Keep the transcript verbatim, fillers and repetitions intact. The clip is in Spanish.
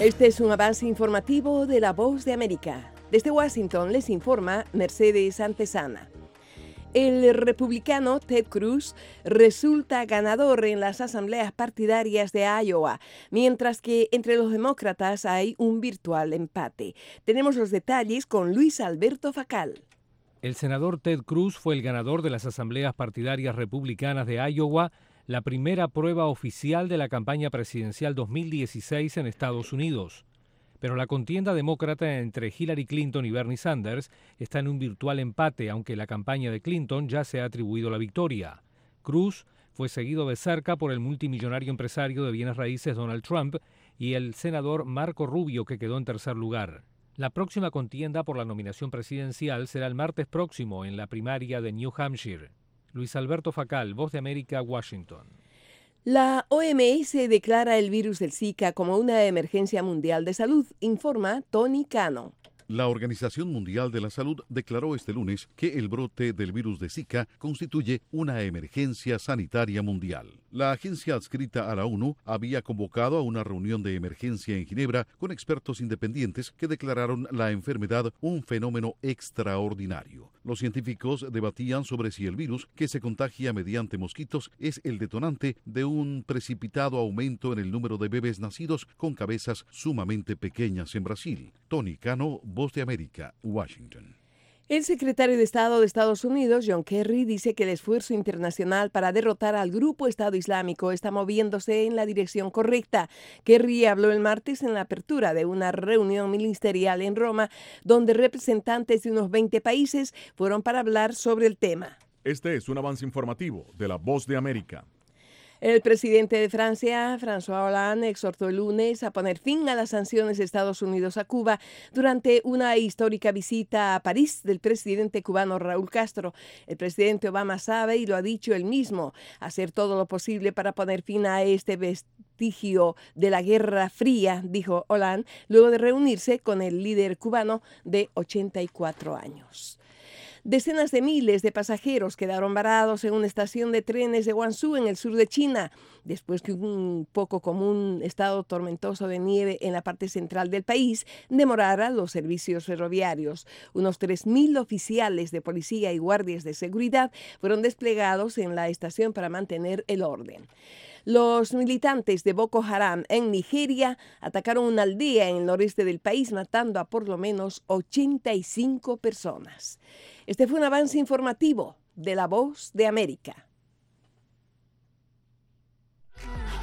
Este es un avance informativo de La Voz de América. Desde Washington les informa Mercedes Antesana. El republicano Ted Cruz resulta ganador en las asambleas partidarias de Iowa, mientras que entre los demócratas hay un virtual empate. Tenemos los detalles con Luis Alberto Facal. El senador Ted Cruz fue el ganador de las asambleas partidarias republicanas de Iowa, la primera prueba oficial de la campaña presidencial dos mil dieciséis en Estados Unidos. Pero la contienda demócrata entre Hillary Clinton y Bernie Sanders está en un virtual empate, aunque la campaña de Clinton ya se ha atribuido la victoria. Cruz fue seguido de cerca por el multimillonario empresario de bienes raíces Donald Trump y el senador Marco Rubio, que quedó en tercer lugar. La próxima contienda por la nominación presidencial será el martes próximo en la primaria de New Hampshire. Luis Alberto Facal, Voz de América, Washington. La O M S declara el virus del Zika como una emergencia mundial de salud, informa Tony Cano. La Organización Mundial de la Salud declaró este lunes que el brote del virus de Zika constituye una emergencia sanitaria mundial. La agencia adscrita a la ONU había convocado a una reunión de emergencia en Ginebra con expertos independientes que declararon la enfermedad un fenómeno extraordinario. Los científicos debatían sobre si el virus, que se contagia mediante mosquitos, es el detonante de un precipitado aumento en el número de bebés nacidos con cabezas sumamente pequeñas en Brasil. Tony Cano, Voz de América, Washington. El secretario de Estado de Estados Unidos, John Kerry, dice que el esfuerzo internacional para derrotar al grupo Estado Islámico está moviéndose en la dirección correcta. Kerry habló el martes en la apertura de una reunión ministerial en Roma, donde representantes de unos veinte países fueron para hablar sobre el tema. Este es un avance informativo de La Voz de América. El presidente de Francia, François Hollande, exhortó el lunes a poner fin a las sanciones de Estados Unidos a Cuba durante una histórica visita a París del presidente cubano Raúl Castro. El presidente Obama sabe, y lo ha dicho él mismo, hacer todo lo posible para poner fin a este vestigio de la Guerra Fría, dijo Hollande, luego de reunirse con el líder cubano de ochenta y cuatro años. Decenas de miles de pasajeros quedaron varados en una estación de trenes de Guangzhou, en el sur de China, después que un poco común estado tormentoso de nieve en la parte central del país demorara los servicios ferroviarios. Unos tres mil oficiales de policía y guardias de seguridad fueron desplegados en la estación para mantener el orden. Los militantes de Boko Haram en Nigeria atacaron una aldea en el noreste del país, matando a por lo menos ochenta y cinco personas. Este fue un avance informativo de La Voz de América.